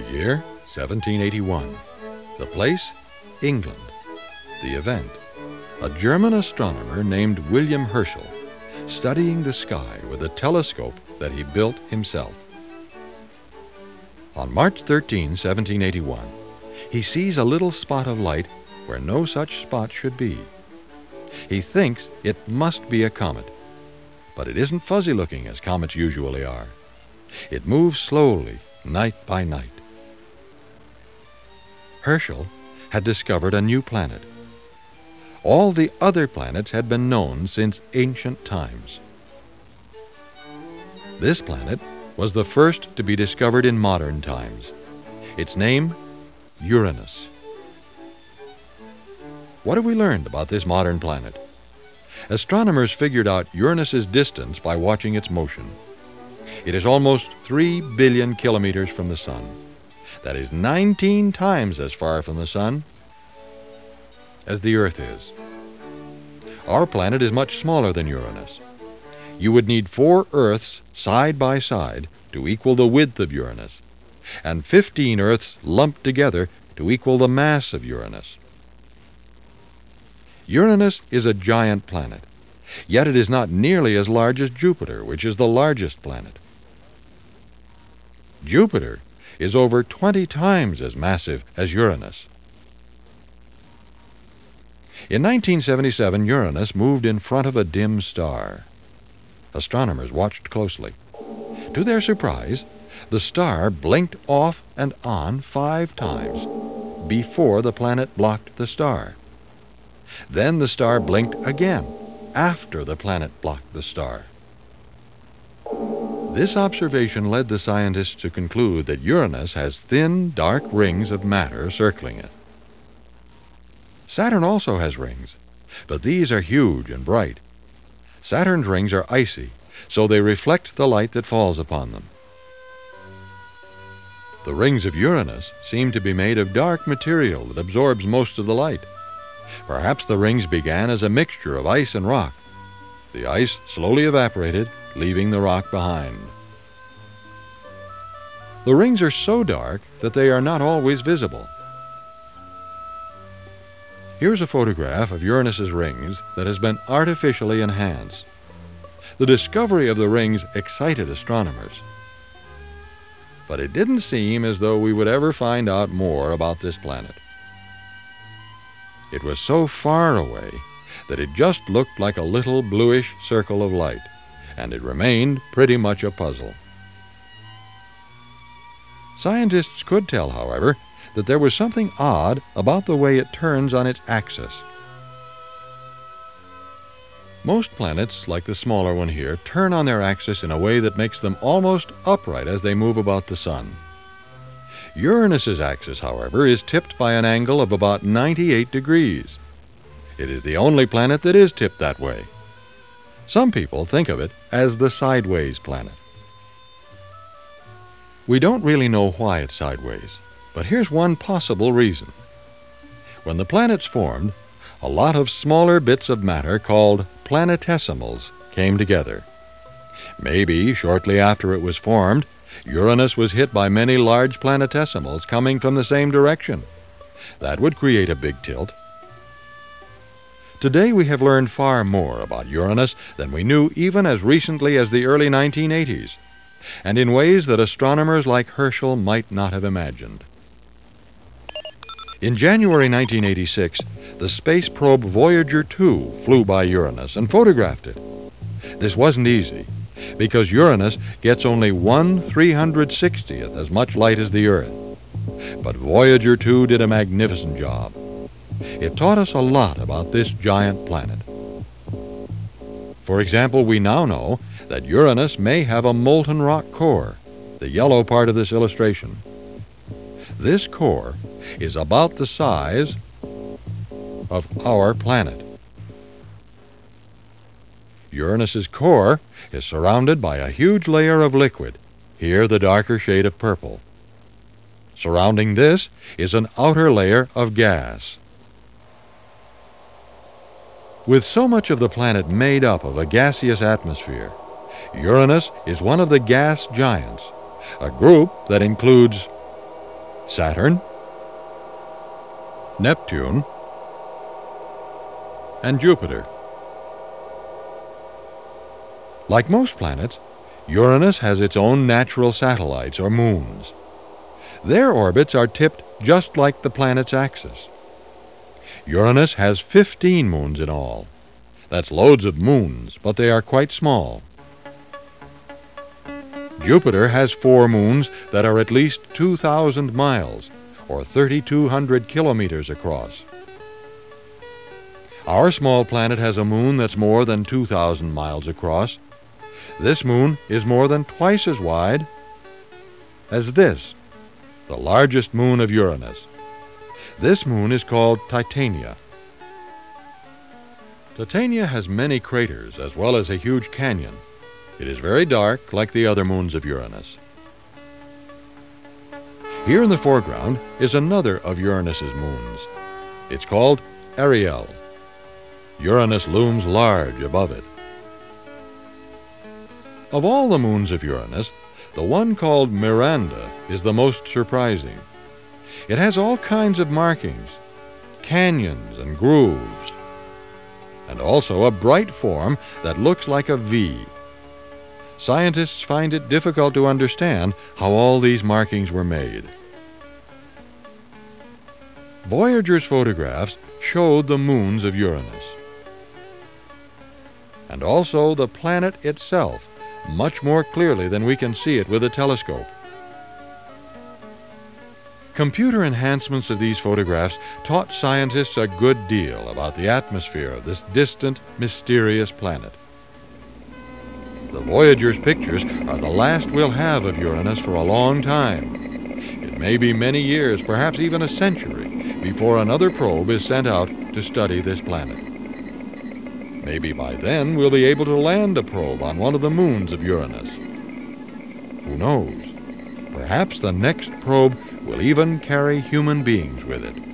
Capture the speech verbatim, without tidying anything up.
The year, seventeen eighty-one. The place, England. The event, a German astronomer named William Herschel, studying the sky with a telescope that he built himself. On March thirteenth, seventeen eighty-one, he sees a little spot of light where no such spot should be. He thinks it must be a comet, but it isn't fuzzy-looking as comets usually are. It moves slowly, night by night. Herschel had discovered a new planet. All the other planets had been known since ancient times. This planet was the first to be discovered in modern times. Its name, Uranus. What have we learned about this modern planet? Astronomers figured out Uranus's distance by watching its motion. It is almost three billion kilometers from the Sun. That is nineteen times as far from the Sun as the Earth is. Our planet is much smaller than Uranus. You would need four Earths side by side to equal the width of Uranus, and fifteen Earths lumped together to equal the mass of Uranus. Uranus is a giant planet, yet it is not nearly as large as Jupiter, which is the largest planet. Jupiter is over twenty times as massive as Uranus. In nineteen seventy-seven, Uranus moved in front of a dim star. Astronomers watched closely. To their surprise, the star blinked off and on five times before the planet blocked the star. Then the star blinked again after the planet blocked the star. This observation led the scientists to conclude that Uranus has thin, dark rings of matter circling it. Saturn also has rings, but these are huge and bright. Saturn's rings are icy, so they reflect the light that falls upon them. The rings of Uranus seem to be made of dark material that absorbs most of the light. Perhaps the rings began as a mixture of ice and rock. The ice slowly evaporated, leaving the rock behind. The rings are so dark that they are not always visible. Here's a photograph of Uranus's rings that has been artificially enhanced. The discovery of the rings excited astronomers. But it didn't seem as though we would ever find out more about this planet. It was so far away that it just looked like a little bluish circle of light, and it remained pretty much a puzzle. Scientists could tell, however, that there was something odd about the way it turns on its axis. Most planets, like the smaller one here, turn on their axis in a way that makes them almost upright as they move about the Sun. Uranus's axis, however, is tipped by an angle of about ninety-eight degrees. It is the only planet that is tipped that way. Some people think of it as the sideways planet. We don't really know why it's sideways, but here's one possible reason. When the planets formed, a lot of smaller bits of matter called planetesimals came together. Maybe shortly after it was formed, Uranus was hit by many large planetesimals coming from the same direction. That would create a big tilt. Today we have learned far more about Uranus than we knew even as recently as the early nineteen eighties, and in ways that astronomers like Herschel might not have imagined. In January nineteen eighty-six, the space probe Voyager two flew by Uranus and photographed it. This wasn't easy, because Uranus gets only one three hundred sixtieth as much light as the Earth. But Voyager two did a magnificent job. It taught us a lot about this giant planet. For example, we now know that Uranus may have a molten rock core, the yellow part of this illustration. This core is about the size of our planet. Uranus's core is surrounded by a huge layer of liquid, here the darker shade of purple. Surrounding this is an outer layer of gas. With so much of the planet made up of a gaseous atmosphere, Uranus is one of the gas giants, a group that includes Saturn, Neptune, and Jupiter. Like most planets, Uranus has its own natural satellites, or moons. Their orbits are tipped just like the planet's axis. Uranus has fifteen moons in all. That's loads of moons, but they are quite small. Jupiter has four moons that are at least two thousand miles, or thirty-two hundred kilometers across. Our small planet has a moon that's more than two thousand miles across. This moon is more than twice as wide as this, the largest moon of Uranus. This moon is called Titania. Titania has many craters as well as a huge canyon. It is very dark, like the other moons of Uranus. Here in the foreground is another of Uranus's moons. It's called Ariel. Uranus looms large above it. Of all the moons of Uranus, the one called Miranda is the most surprising. It has all kinds of markings, canyons and grooves, and also a bright form that looks like a V. Scientists find it difficult to understand how all these markings were made. Voyager's photographs showed the moons of Uranus, and also the planet itself, much more clearly than we can see it with a telescope. Computer enhancements of these photographs taught scientists a good deal about the atmosphere of this distant, mysterious planet. The Voyager's pictures are the last we'll have of Uranus for a long time. It may be many years, perhaps even a century, before another probe is sent out to study this planet. Maybe by then we'll be able to land a probe on one of the moons of Uranus. Who knows? Perhaps the next probe will even carry human beings with it.